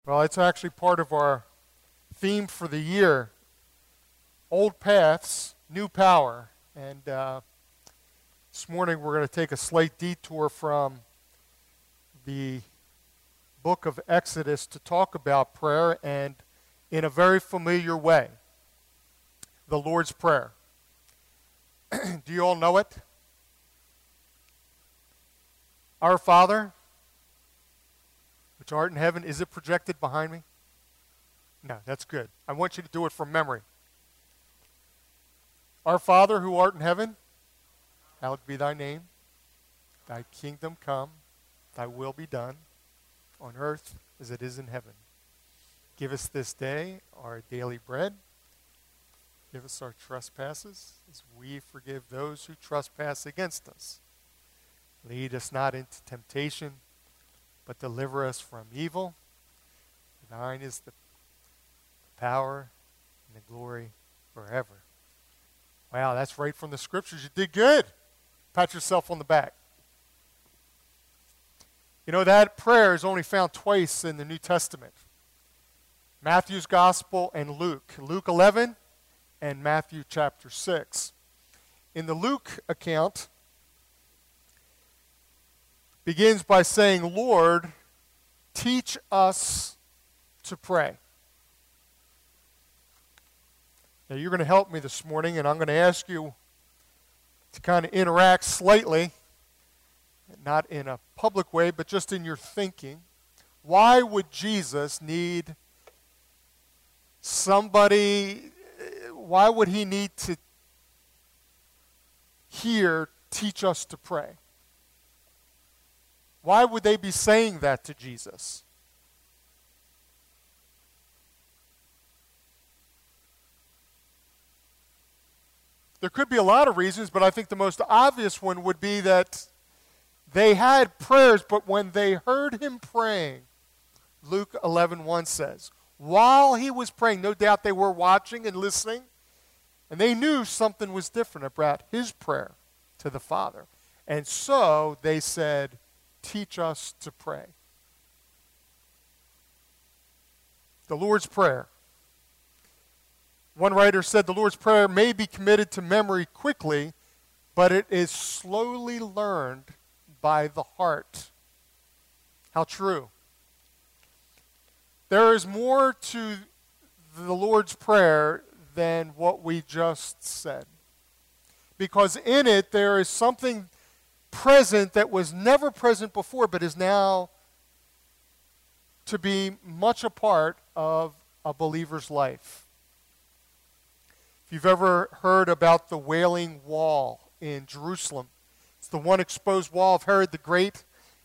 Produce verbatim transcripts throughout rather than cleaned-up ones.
Well, it's actually part of our theme for the year, Old Paths, New Power. And uh, this morning we're going to take a slight detour from the book of Exodus to talk about prayer, and in a very familiar way, the Lord's Prayer. Do you all know it? Our Father, which art in heaven. Is it projected behind me? No, that's good. I want you to do it from memory. Our Father who art in heaven, hallowed be thy name. Thy kingdom come, thy will be done, on earth as it is in heaven. Give us this day our daily bread. Give us our trespasses as we forgive those who trespass against us. Lead us not into temptation, but deliver us from evil. Thine is the power and the glory forever. Wow, that's right from the scriptures. You did good. Pat yourself on the back. You know, that prayer is only found twice in the New Testament. Matthew's Gospel and Luke. Luke eleven and Matthew chapter six. In the Luke account, begins by saying, Lord, teach us to pray. Now, you're going to help me this morning, and I'm going to ask you to kind of interact slightly, not in a public way, but just in your thinking. Why would Jesus need somebody, why would he need to hear, teach us to pray? Why would they be saying that to Jesus? There could be a lot of reasons, but I think the most obvious one would be that they had prayers, but when they heard him praying, Luke eleven one says, while he was praying, no doubt they were watching and listening, and they knew something was different about his prayer to the Father. And so they said, teach us to pray. The Lord's Prayer. One writer said the Lord's Prayer may be committed to memory quickly, but it is slowly learned by the heart. How true. There is more to the Lord's Prayer than what we just said. Because in it there is something present that was never present before, but is now to be much a part of a believer's life. If you've ever heard about the Wailing Wall in Jerusalem, it's the one exposed wall of Herod the Great.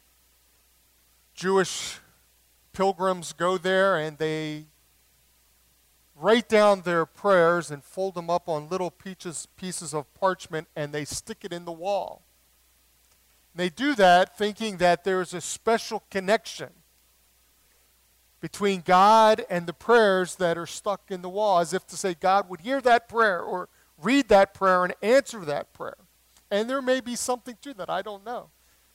Jewish pilgrims go there and they write down their prayers and fold them up on little pieces, pieces of parchment, and they stick it in the wall. They do that thinking that there's a special connection between God and the prayers that are stuck in the wall, as if to say God would hear that prayer or read that prayer and answer that prayer. And there may be something to that, I don't know.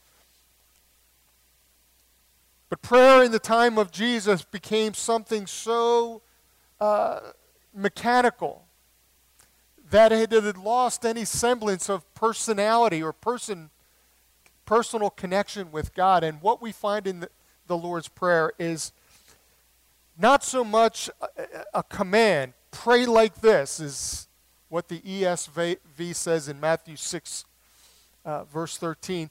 But prayer in the time of Jesus became something so uh, mechanical that it had lost any semblance of personality or person personal connection with God. And what we find in the, the Lord's Prayer is not so much a, a command. Pray like this is what the E S V says in Matthew six, uh, verse thirteen.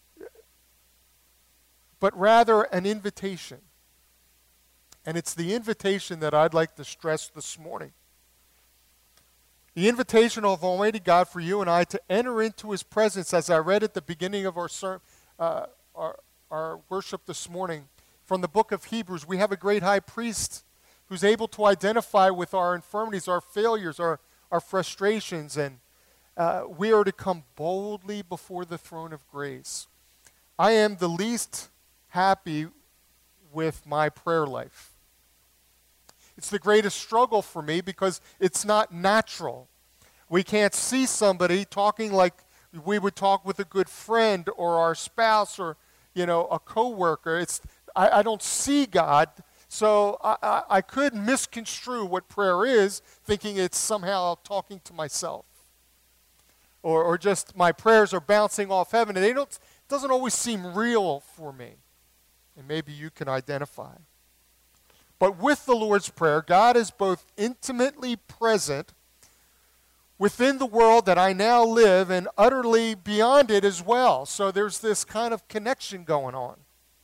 But rather an invitation. And it's the invitation that I'd like to stress this morning. The invitation of Almighty God for you and I to enter into his presence, as I read at the beginning of our, ser- uh, our, our worship this morning, from the book of Hebrews. We have a great high priest who's able to identify with our infirmities, our failures, our, our frustrations, and uh, we are to come boldly before the throne of grace. I am the least happy with my prayer life. It's the greatest struggle for me because it's not natural. We can't see somebody talking like we would talk with a good friend or our spouse or, you know, a coworker. It's I, I don't see God, So I, I, I could misconstrue what prayer is, thinking it's somehow talking to myself. Or, or just my prayers are bouncing off heaven, and they don't, it doesn't always seem real for me. And maybe you can identify. But with the Lord's Prayer, God is both intimately present within the world that I now live and utterly beyond it as well. So there's this kind of connection going on.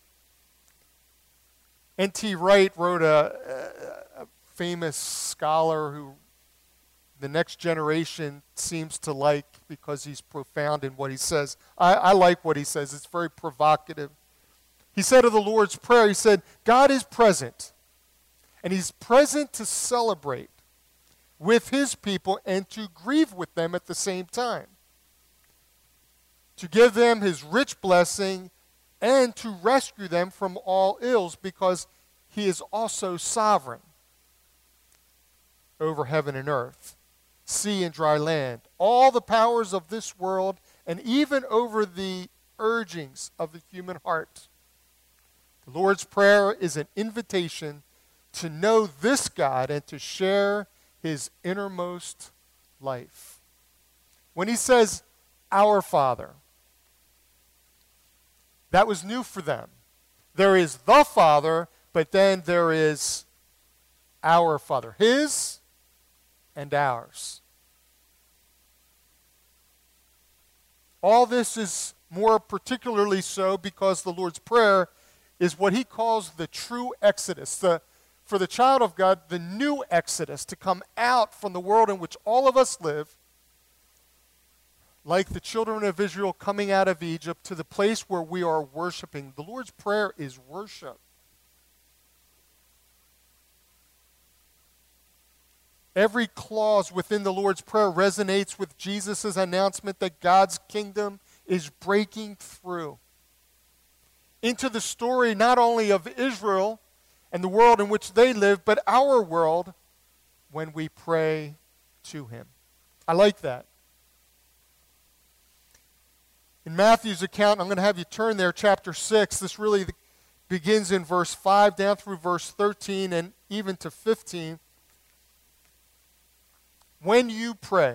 N T Wright wrote a, a famous scholar who the next generation seems to like because he's profound in what he says. I, I like what he says. It's very provocative. He said of the Lord's Prayer, he said, God is present, and he's present to celebrate with his people and to grieve with them at the same time, to give them his rich blessing and to rescue them from all ills, because he is also sovereign over heaven and earth, sea and dry land, all the powers of this world, and even over the urgings of the human heart. The Lord's Prayer is an invitation to know this God and to share his innermost life. When he says, our Father, that was new for them. There is the Father, but then there is our Father. His and ours. All this is more particularly so because the Lord's Prayer is what he calls the true exodus. The, for the child of God, the new exodus, to come out from the world in which all of us live, like the children of Israel coming out of Egypt, to the place where we are worshiping. The Lord's Prayer is worship. Every clause within the Lord's Prayer resonates with Jesus' announcement that God's kingdom is breaking through into the story not only of Israel and the world in which they live, but our world when we pray to him. I like that. In Matthew's account, I'm going to have you turn there, chapter six. This really begins in verse five down through verse thirteen and even to fifteen. When you pray,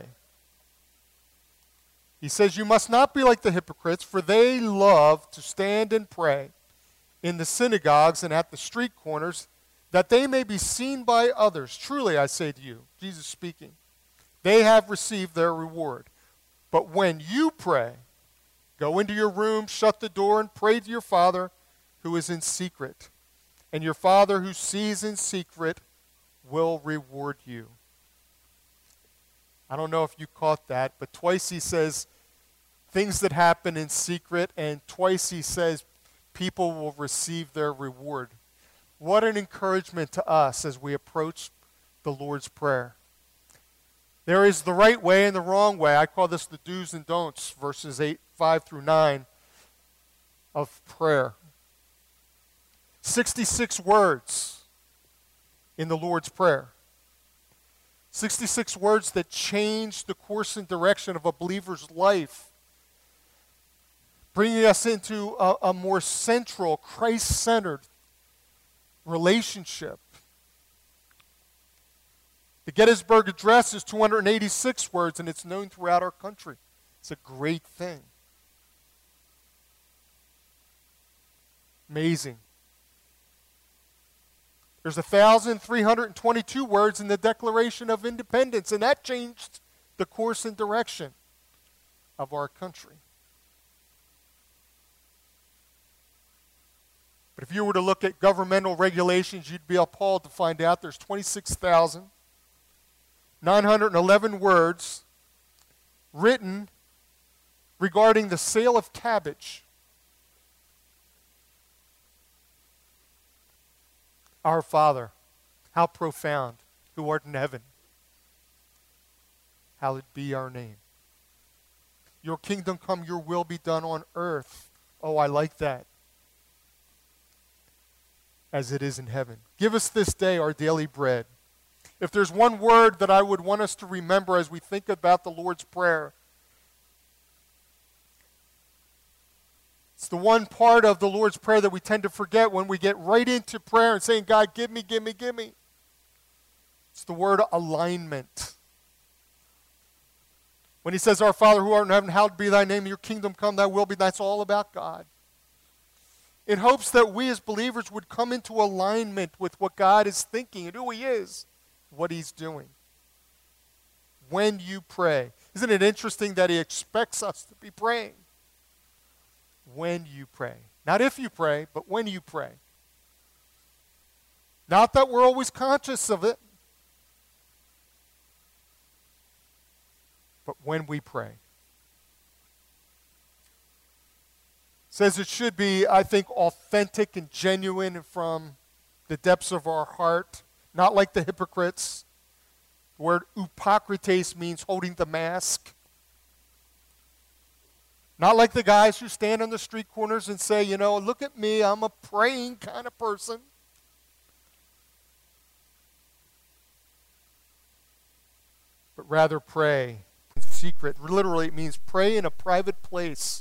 he says, you must not be like the hypocrites, for they love to stand and pray in the synagogues and at the street corners, that they may be seen by others. Truly, I say to you, Jesus speaking, they have received their reward. But when you pray, go into your room, shut the door, and pray to your Father who is in secret. And your Father who sees in secret will reward you. I don't know if you caught that, but twice he says things that happen in secret, and twice he says people will receive their reward. What an encouragement to us as we approach the Lord's Prayer. There is the right way and the wrong way. I call this the do's and don'ts, verses eight, five through nine of prayer. sixty-six words in the Lord's Prayer. sixty-six words that change the course and direction of a believer's life, bringing us into a, a more central, Christ-centered relationship. The Gettysburg Address is two hundred eighty-six words, and it's known throughout our country. It's a great thing. Amazing. There's one thousand three hundred twenty-two words in the Declaration of Independence, and that changed the course and direction of our country. But if you were to look at governmental regulations, you'd be appalled to find out there's twenty-six thousand nine hundred eleven words written regarding the sale of cabbage. Our Father, how profound, who art in heaven, hallowed be our name. Your kingdom come, your will be done on earth. Oh, I like that. As it is in heaven. Give us this day our daily bread. If there's one word that I would want us to remember as we think about the Lord's Prayer, It's the one part of the Lord's Prayer that we tend to forget when we get right into prayer and saying, God, give me, give me, give me. It's the word alignment. When he says, Our Father who art in heaven, hallowed be thy name, your kingdom come, thy will be, that's all about God. In hopes that we as believers would come into alignment with what God is thinking and who he is, what he's doing. When you pray. Isn't it interesting that he expects us to be praying? When you pray. Not if you pray, but when you pray. Not that we're always conscious of it, but when we pray. It says it should be, I think, authentic and genuine from the depths of our heart, not like the hypocrites. The word upokrites means holding the mask. Not like the guys who stand on the street corners and say, you know, look at me, I'm a praying kind of person. But rather pray in secret. Literally, it means pray in a private place.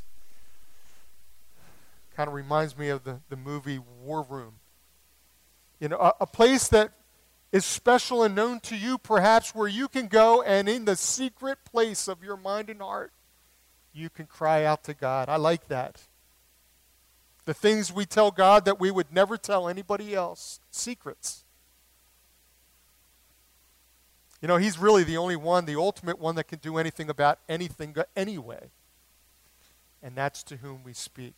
Kind of reminds me of the, the movie War Room. You know, a, a place that is special and known to you, perhaps, where you can go and in the secret place of your mind and heart, you can cry out to God. I like that. The things we tell God that we would never tell anybody else. Secrets. You know, he's really the only one, the ultimate one that can do anything about anything anyway. And that's to whom we speak.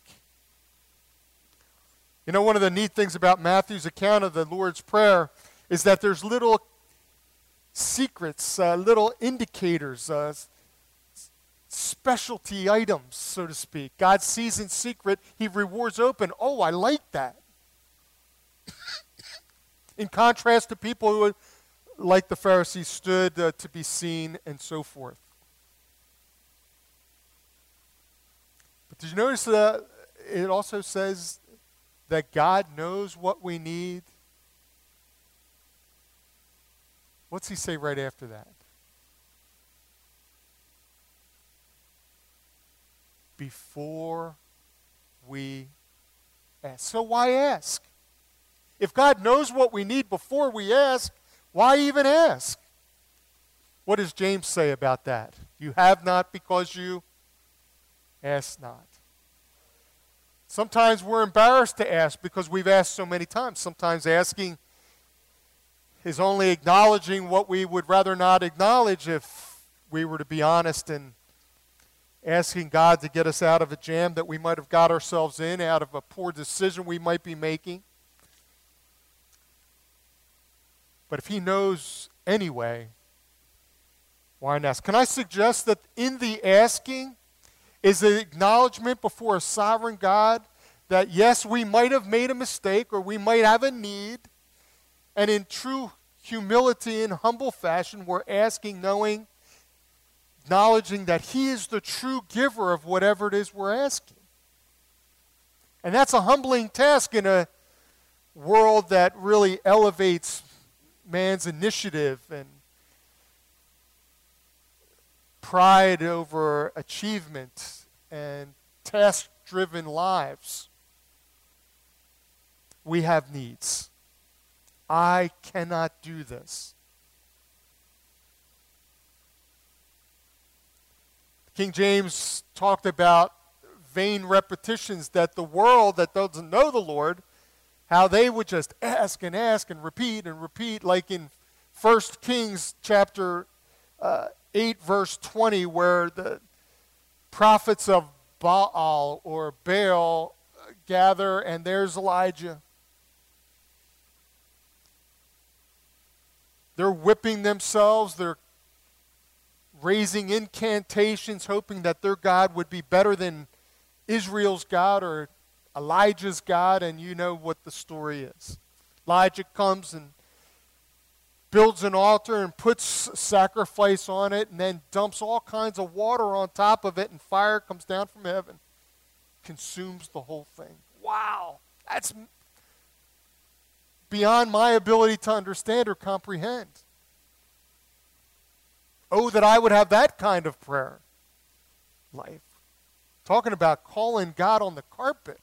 You know, one of the neat things about Matthew's account of the Lord's Prayer is that there's little secrets, uh, little indicators, uh, specialty items, so to speak. God sees in secret, he rewards open. Oh, I like that. In contrast to people who, like the Pharisees, stood uh, to be seen and so forth. But did you notice that it also says that God knows what we need? What's he say right after that? Before we ask. So why ask? If God knows what we need before we ask, why even ask? What does James say about that? You have not because you ask not. Sometimes we're embarrassed to ask because we've asked so many times. Sometimes asking is only acknowledging what we would rather not acknowledge if we were to be honest, and asking God to get us out of a jam that we might have got ourselves in, out of a poor decision we might be making. But if he knows anyway, why not ask? Can I suggest that in the asking is an acknowledgement before a sovereign God that yes, we might have made a mistake or we might have a need, and in true humility and humble fashion we're asking, knowing, acknowledging that he is the true giver of whatever it is we're asking. And that's a humbling task in a world that really elevates man's initiative and pride over achievement and task-driven lives. We have needs. I cannot do this. King James talked about vain repetitions, that the world that doesn't know the Lord, how they would just ask and ask and repeat and repeat, like in First Kings chapter uh, eight, verse twenty, where the prophets of Baal or Baal gather, and there's Elijah. They're whipping themselves, they're raising incantations, hoping that their God would be better than Israel's God or Elijah's God, and you know what the story is. Elijah comes and builds an altar and puts sacrifice on it and then dumps all kinds of water on top of it, and fire comes down from heaven, consumes the whole thing. Wow, that's beyond my ability to understand or comprehend. Oh, that I would have that kind of prayer life. Talking about calling God on the carpet.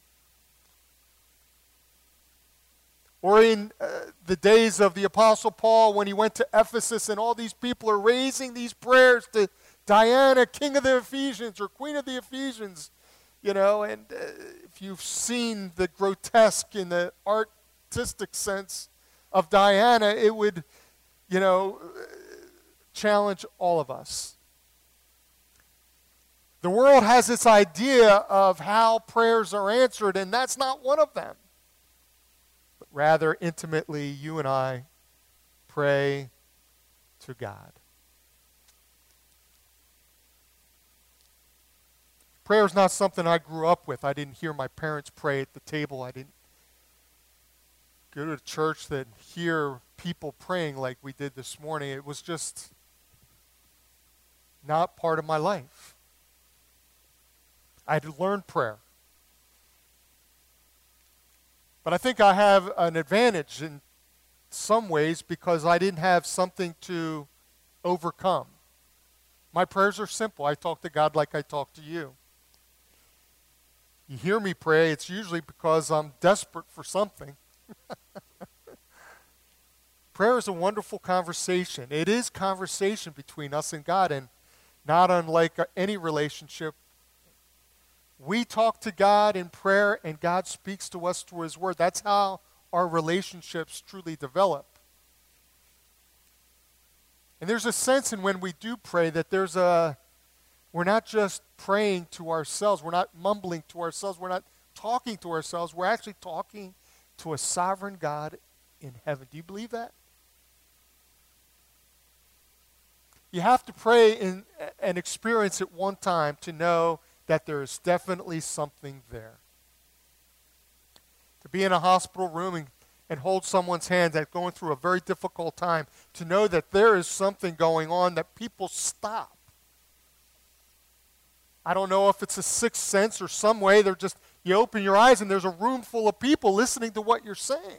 Or in uh, the days of the Apostle Paul when he went to Ephesus and all these people are raising these prayers to Diana, King of the Ephesians, or Queen of the Ephesians, you know, and uh, if you've seen the grotesque in the artistic sense of Diana, it would, you know, challenge all of us. The world has this idea of how prayers are answered, and that's not one of them. But rather, intimately, you and I pray to God. Prayer is not something I grew up with. I didn't hear my parents pray at the table. I didn't go to a church that hear people praying like we did this morning. It was just not part of my life. I had to learn prayer. But I think I have an advantage in some ways because I didn't have something to overcome. My prayers are simple. I talk to God like I talk to you. You hear me pray, it's usually because I'm desperate for something. Prayer is a wonderful conversation. It is conversation between us and God, and not unlike any relationship. We talk to God in prayer, and God speaks to us through His Word. That's how our relationships truly develop. And there's a sense in when we do pray that there's a, we're not just praying to ourselves. We're not mumbling to ourselves. We're not talking to ourselves. We're actually talking to a sovereign God in heaven. Do you believe that? You have to pray in, and experience it one time to know that there is definitely something there. To be in a hospital room and, and hold someone's hand that's going through a very difficult time, to know that there is something going on, that people stop. I don't know if it's a sixth sense or some way, they're just, you open your eyes and there's a room full of people listening to what you're saying.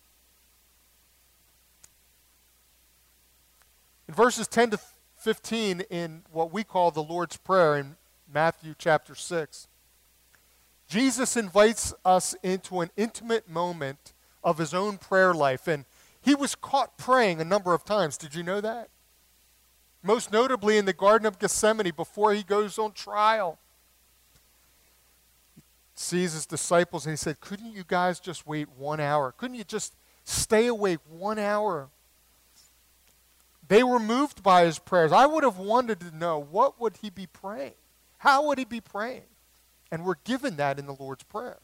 In verses ten to fifteen in what we call the Lord's Prayer in Matthew chapter six, Jesus invites us into an intimate moment of his own prayer life. And he was caught praying a number of times. Did you know that? Most notably in the Garden of Gethsemane before he goes on trial. He sees his disciples and he said, couldn't you guys just wait one hour? Couldn't you just stay awake one hour? They were moved by his prayers. I would have wanted to know, what would he be praying? How would he be praying? And we're given that in the Lord's Prayer.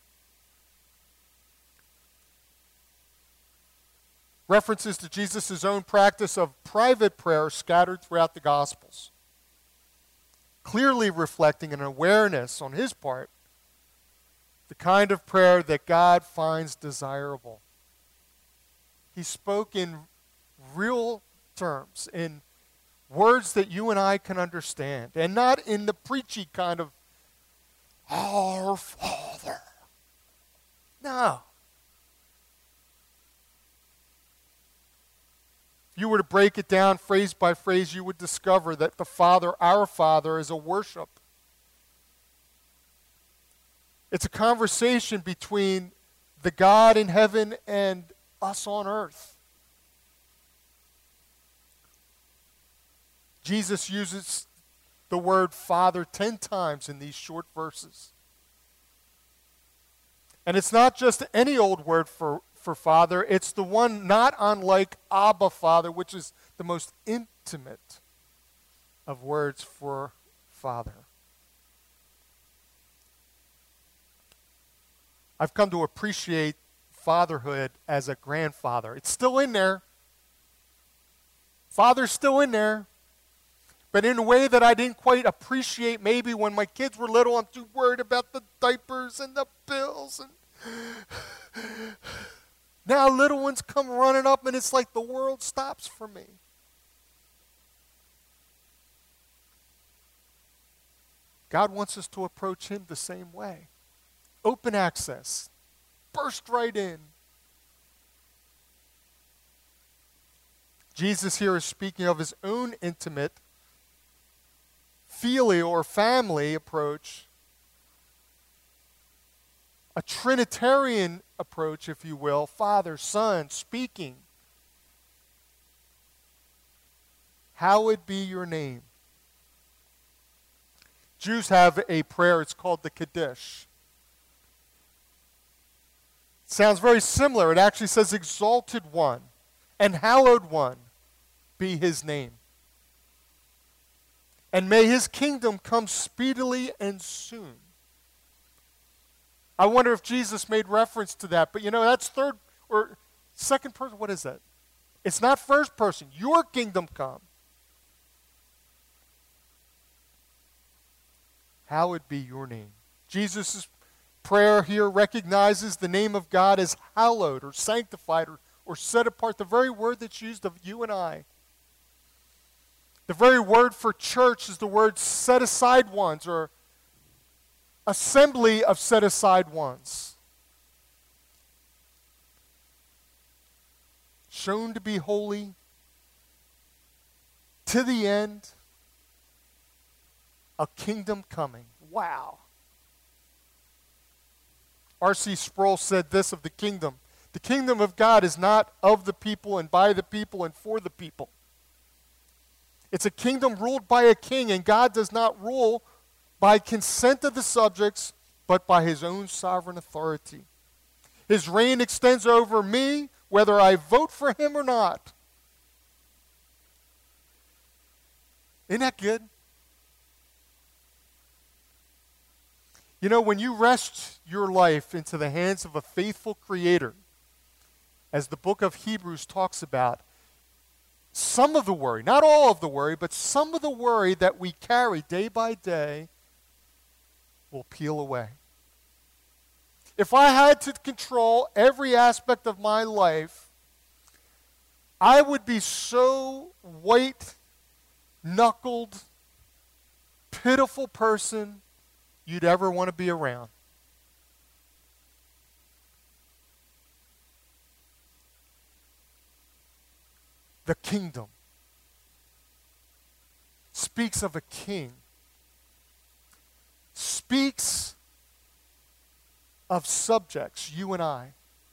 References to Jesus' own practice of private prayer scattered throughout the Gospels, clearly reflecting an awareness on his part, the kind of prayer that God finds desirable. He spoke in real terms, in words that you and I can understand, and not in the preachy kind of, Our Father. No. If you were to break it down phrase by phrase, you would discover that the Father, our Father, is a worship. It's a conversation between the God in heaven and us on earth. Jesus uses the word Father ten times in these short verses. And it's not just any old word for, for Father. It's the one not unlike Abba, Father, which is the most intimate of words for Father. I've come to appreciate fatherhood as a grandfather. It's still in there. Father's still in there. But in a way that I didn't quite appreciate maybe when my kids were little. I'm too worried about the diapers and the bills. And now little ones come running up and it's like the world stops for me. God wants us to approach him the same way. Open access. Burst right in. Jesus here is speaking of his own intimate filial or family approach, a Trinitarian approach, if you will, Father, Son, speaking. Hallowed be your name. Jews have a prayer, it's called the Kaddish. It sounds very similar. It actually says, exalted one and hallowed one be his name. And may his kingdom come speedily and soon. I wonder if Jesus made reference to that. But you know, that's third or second person. What is that? It's not first person. Your kingdom come. Hallowed be your name. Jesus' prayer here recognizes the name of God as hallowed or sanctified or, or set apart. The very word that's used of you and I. The very word for church is the word set aside ones or assembly of set aside ones. Shown to be holy to the end, a kingdom coming. Wow. R C Sproul said this of the kingdom. The kingdom of God is not of the people and by the people and for the people. It's a kingdom ruled by a king, and God does not rule by consent of the subjects, but by his own sovereign authority. His reign extends over me, whether I vote for him or not. Isn't that good? You know, when you rest your life into the hands of a faithful Creator, as the book of Hebrews talks about, some of the worry, not all of the worry, but some of the worry that we carry day by day will peel away. If I had to control every aspect of my life, I would be so white-knuckled, pitiful person you'd ever want to be around. The kingdom speaks of a king, speaks of subjects, you and I.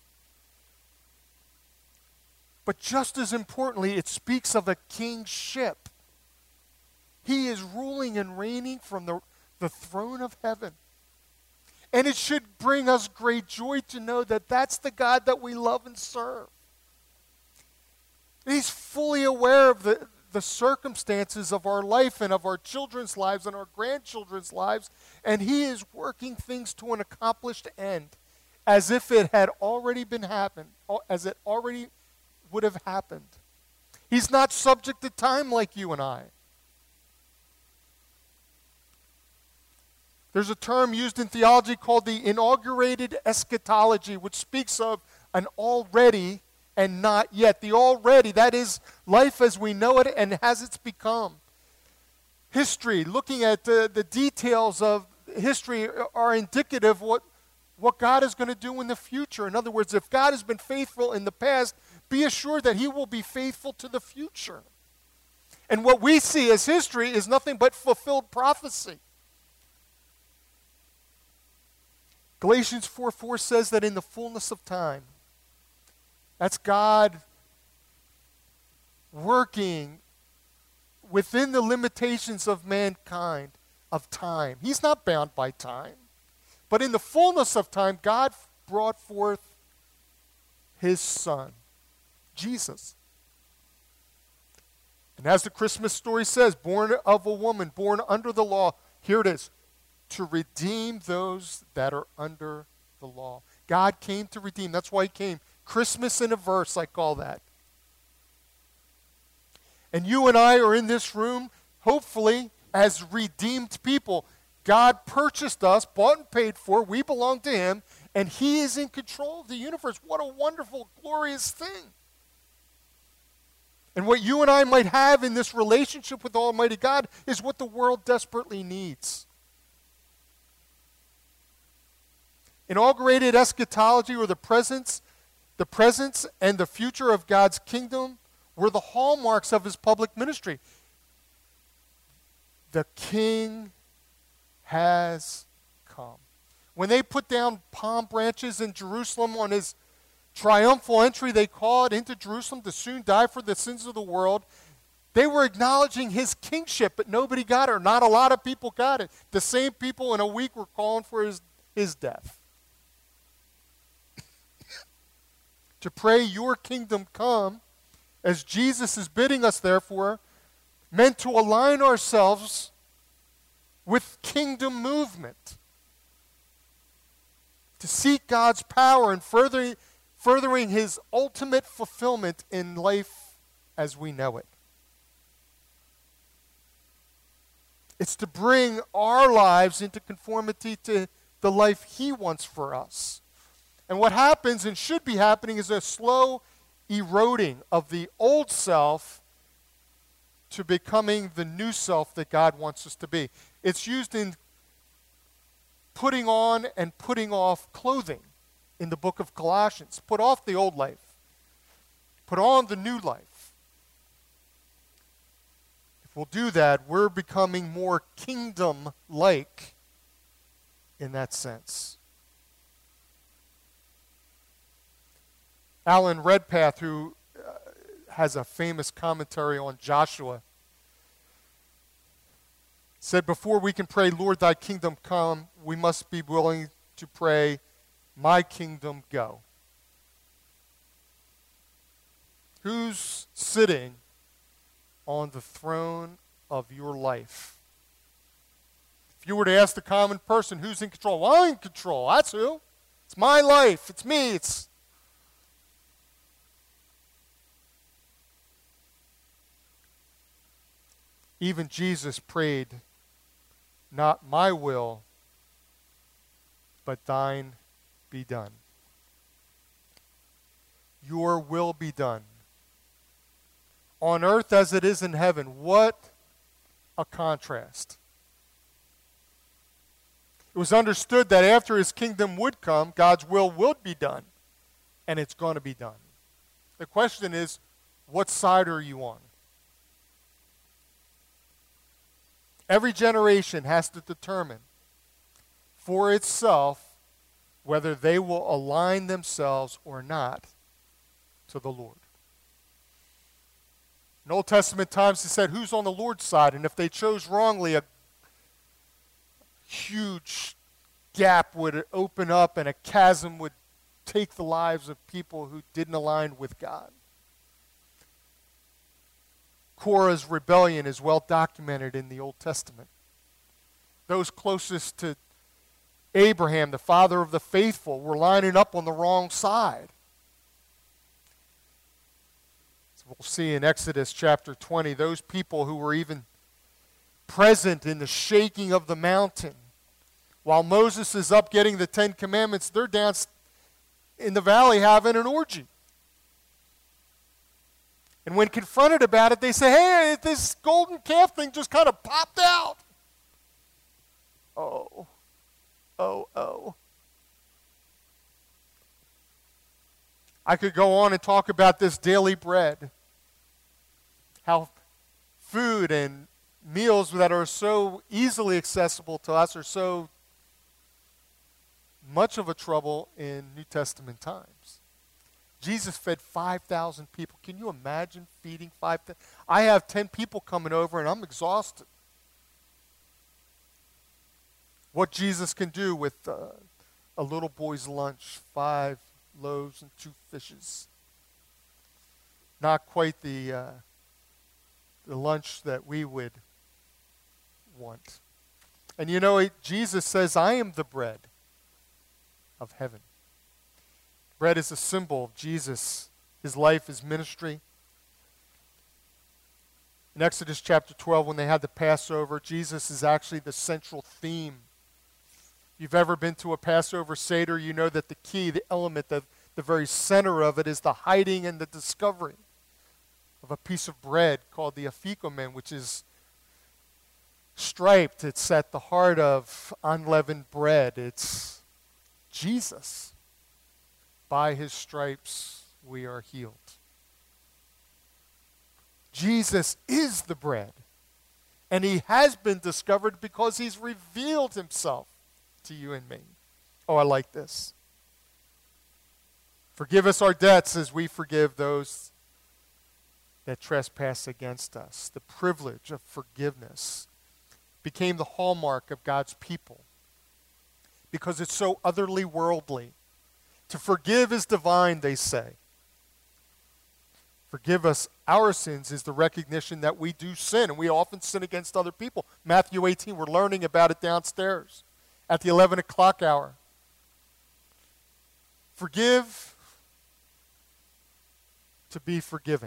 But just as importantly, it speaks of a kingship. He is ruling and reigning from the, the throne of heaven. And it should bring us great joy to know that that's the God that we love and serve. He's fully aware of the, the circumstances of our life and of our children's lives and our grandchildren's lives, and he is working things to an accomplished end as if it had already been happened, as it already would have happened. He's not subject to time like you and I. There's a term used in theology called the inaugurated eschatology, which speaks of an already and not yet. The already, that is life as we know it and as it's become. History, looking at the, the details of history are indicative of what, what God is going to do in the future. In other words, if God has been faithful in the past, be assured that he will be faithful to the future. And what we see as history is nothing but fulfilled prophecy. Galatians four four says that in the fullness of time, that's God working within the limitations of mankind, of time. He's not bound by time. But in the fullness of time, God brought forth his Son, Jesus. And as the Christmas story says, born of a woman, born under the law, here it is, to redeem those that are under the law. God came to redeem. That's why he came. Christmas in a verse, I call that. And you and I are in this room, hopefully, as redeemed people. God purchased us, bought and paid for. We belong to him, and he is in control of the universe. What a wonderful, glorious thing. And what you and I might have in this relationship with Almighty God is what the world desperately needs. Inaugurated eschatology, or the presence The presence and the future of God's kingdom were the hallmarks of his public ministry. The King has come. When they put down palm branches in Jerusalem on his triumphal entry, they called into Jerusalem to soon die for the sins of the world. They were acknowledging his kingship, but nobody got it. Not a lot of people got it. The same people in a week were calling for his, his death. To pray, your kingdom come, as Jesus is bidding us, therefore, meant to align ourselves with kingdom movement. To seek God's power and furthering, furthering his ultimate fulfillment in life as we know it. It's to bring our lives into conformity to the life he wants for us. And what happens and should be happening is a slow eroding of the old self to becoming the new self that God wants us to be. It's used in putting on and putting off clothing in the book of Colossians. Put off the old life. Put on the new life. If we'll do that, we're becoming more kingdom-like in that sense. Alan Redpath, who uh, has a famous commentary on Joshua, said, before we can pray, Lord, thy kingdom come, we must be willing to pray, my kingdom go. Who's sitting on the throne of your life? If you were to ask the common person, who's in control? Well, I'm in control. That's who. It's my life. It's me. It's Even Jesus prayed, not my will, but thine be done. Your will be done. On earth as it is in heaven. What a contrast. It was understood that after his kingdom would come, God's will would be done. And it's going to be done. The question is, what side are you on? Every generation has to determine for itself whether they will align themselves or not to the Lord. In Old Testament times, it said, who's on the Lord's side? And if they chose wrongly, a huge gap would open up and a chasm would take the lives of people who didn't align with God. Korah's rebellion is well documented in the Old Testament. Those closest to Abraham, the father of the faithful, were lining up on the wrong side. So we'll see in Exodus chapter twenty, those people who were even present in the shaking of the mountain. While Moses is up getting the Ten Commandments, they're down in the valley having an orgy. And when confronted about it, they say, hey, this golden calf thing just kind of popped out. Oh, oh, oh. I could go on and talk about this daily bread. How food and meals that are so easily accessible to us are so much of a trouble in New Testament times. Jesus fed five thousand people. Can you imagine feeding five thousand? I have ten people coming over and I'm exhausted. What Jesus can do with uh, a little boy's lunch, five loaves and two fishes. Not quite the, uh, the lunch that we would want. And you know, Jesus says, I am the bread of heaven. Bread is a symbol of Jesus, his life, his ministry. In Exodus chapter twelve, when they had the Passover, Jesus is actually the central theme. If you've ever been to a Passover Seder, you know that the key, the element, the, the very center of it is the hiding and the discovery of a piece of bread called the afikomen, which is striped. It's at the heart of unleavened bread. It's Jesus. By his stripes we are healed. Jesus is the bread. And he has been discovered because he's revealed himself to you and me. Oh, I like this. Forgive us our debts as we forgive those that trespass against us. The privilege of forgiveness became the hallmark of God's people because it's so utterly worldly. To forgive is divine, they say. Forgive us our sins is the recognition that we do sin, and we often sin against other people. Matthew eighteen, we're learning about it downstairs at the eleven o'clock hour. Forgive to be forgiven.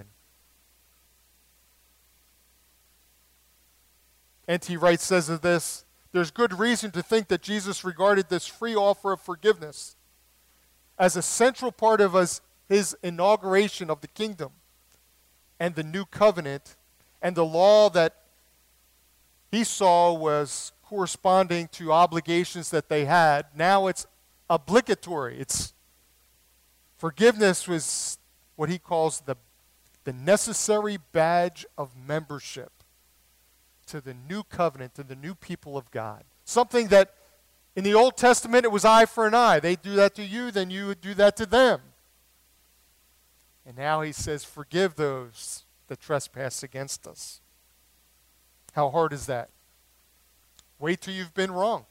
N T Wright says of this, there's good reason to think that Jesus regarded this free offer of forgiveness as a central part of his, his inauguration of the kingdom and the new covenant, and the law that he saw was corresponding to obligations that they had. Now it's obligatory. It's forgiveness was what he calls the, the necessary badge of membership to the new covenant, to the new people of God. Something that in the Old Testament it was eye for an eye. They do that to you, then you would do that to them. And now he says, forgive those that trespass against us. How hard is that? Wait till you've been wronged.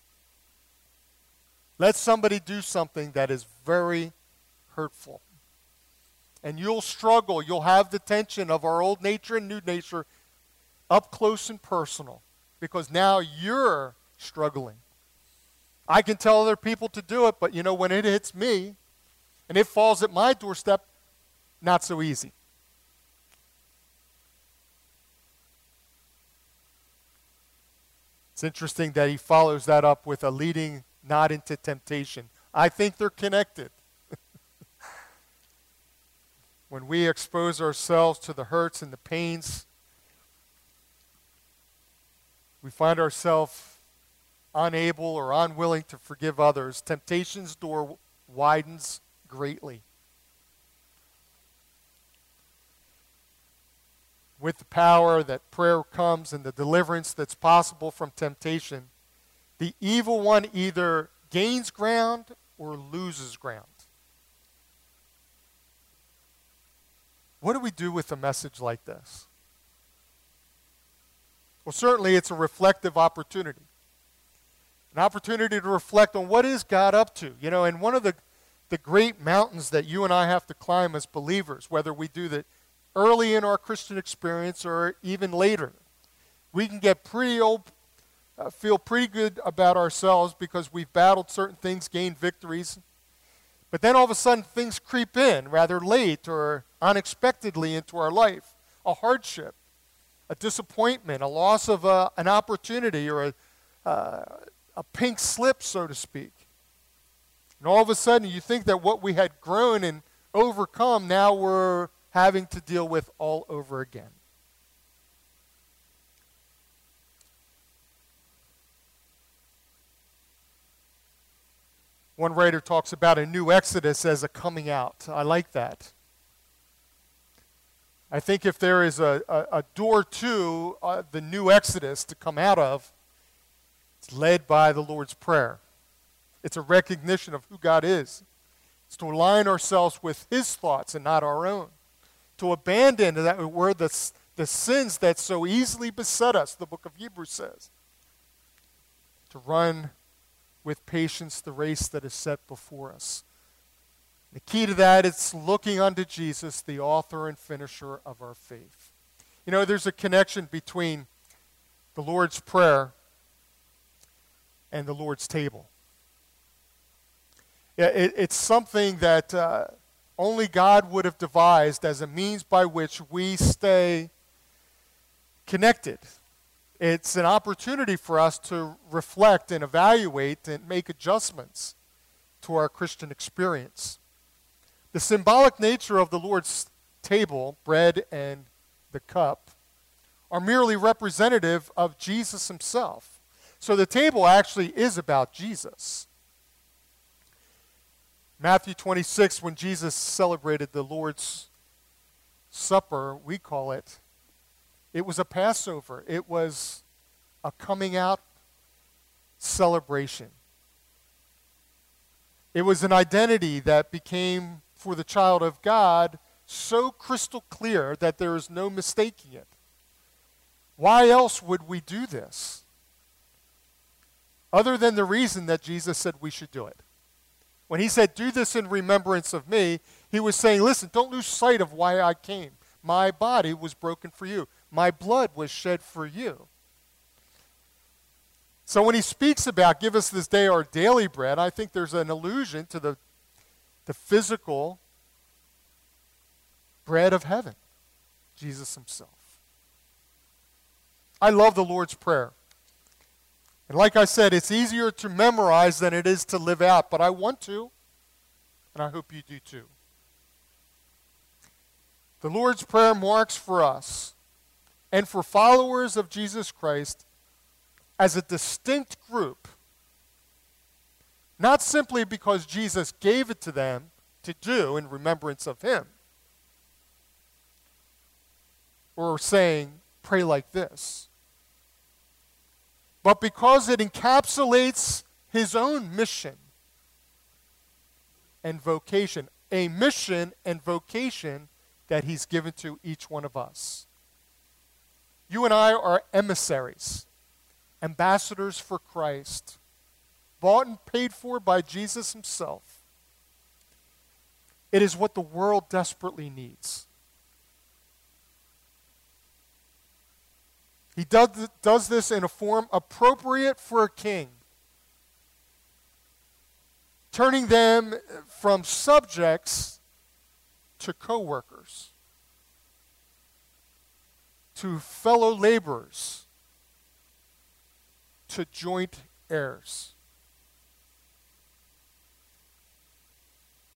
Let somebody do something that is very hurtful. And you'll struggle. You'll have the tension of our old nature and new nature up close and personal, because now you're struggling. I can tell other people to do it, but you know, when it hits me and it falls at my doorstep, not so easy. It's interesting that he follows that up with a leading not into temptation. I think they're connected. When we expose ourselves to the hurts and the pains, we find ourselves unable or unwilling to forgive others. Temptation's door widens greatly. With the power that prayer comes and the deliverance that's possible from temptation, the evil one either gains ground or loses ground. What do we do with a message like this? Well, certainly it's a reflective opportunity. An opportunity to reflect on what is God up to. You know, and one of the, the great mountains that you and I have to climb as believers, whether we do that early in our Christian experience or even later, we can get pretty old, uh, feel pretty good about ourselves because we've battled certain things, gained victories. But then all of a sudden things creep in rather late or unexpectedly into our life. A hardship, a disappointment, a loss of a, an opportunity, or a, uh, a pink slip, so to speak. And all of a sudden you think that what we had grown and overcome, now we're having to deal with all over again. One writer talks about a new exodus as a coming out. I like that. I think if there is a, a, a door to uh, the new exodus to come out of, it's led by the Lord's Prayer. It's a recognition of who God is. It's to align ourselves with His thoughts and not our own. To abandon that word, the, the sins that so easily beset us, the book of Hebrews says. To run with patience the race that is set before us. The key to that is looking unto Jesus, the author and finisher of our faith. You know, there's a connection between the Lord's Prayer and the Lord's table. Yeah, it, it's something that uh, only God would have devised as a means by which we stay connected. It's an opportunity for us to reflect and evaluate and make adjustments to our Christian experience. The symbolic nature of the Lord's table, bread and the cup, are merely representative of Jesus himself. So the table actually is about Jesus. Matthew twenty-six, when Jesus celebrated the Lord's Supper, we call it It was a Passover. It was a coming out celebration. It was an identity that became, for the child of God, so crystal clear that there is no mistaking it. Why else would we do this? Other than the reason that Jesus said we should do it. When he said, do this in remembrance of me, he was saying, listen, don't lose sight of why I came. My body was broken for you. My blood was shed for you. So when he speaks about give us this day our daily bread, I think there's an allusion to the, the physical bread of heaven, Jesus himself. I love the Lord's Prayer. And like I said, it's easier to memorize than it is to live out, but I want to, and I hope you do too. The Lord's Prayer marks for us and for followers of Jesus Christ as a distinct group, not simply because Jesus gave it to them to do in remembrance of him, or saying, pray like this, but because it encapsulates his own mission and vocation, a mission and vocation that he's given to each one of us. You and I are emissaries, ambassadors for Christ, bought and paid for by Jesus himself. It is what the world desperately needs. He does, does this in a form appropriate for a king, turning them from subjects to co-workers, to fellow laborers, to joint heirs.